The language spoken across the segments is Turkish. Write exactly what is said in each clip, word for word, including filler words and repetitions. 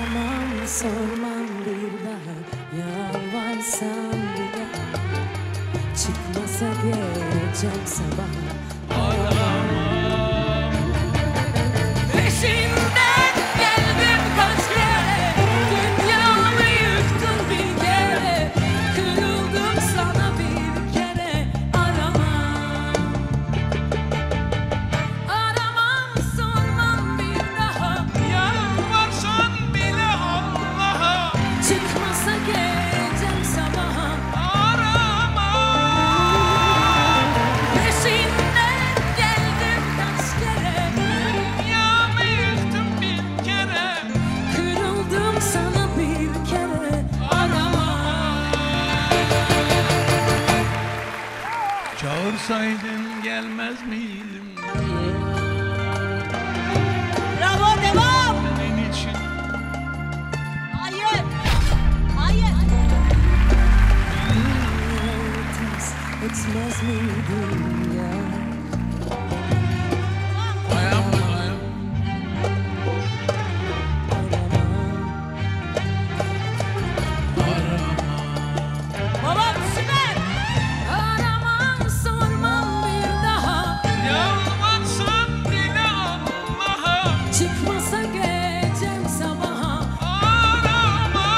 Aramam sormam bir daha, yalvarsam bir daha. Çıkmasa geleceğim sabah. Aramam. Peşinden geldim kaç kere, dünyamı yıktın bir kere. Kırıldım sana bir kere. Aramam. Aramam sormam bir daha. Yalvarsan bile Allah'a. Çıkmasa geleceğim sabaha. Aramam. Peşinden geldim kaç kere, Dünyamı yıktım bir kere. kırıldım sana bir kere. Aramam. Çağırsaydın gelmez miydim? Bravo, devam. Senin için Hayır. Hayır. Etmez, etmez miydin ya? ayağım ayağım. Babam süper. Aramam sormam bir daha. Yalvarsan bile Allah'a. Çıkmasa geleceğim sabaha. Aramam.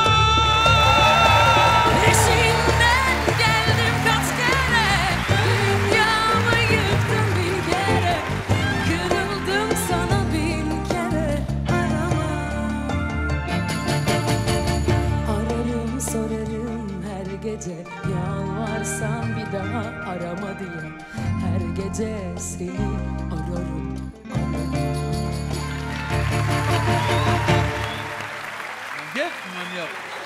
Peşinden geldim kaç kere, dünyamı yıktım bir kere. Kırıldım sana bir kere. Aramam. Ararım sorarım her gece, yalvarsam bir daha arama diye. Her gece seni ararım, ararım. Gel manyak.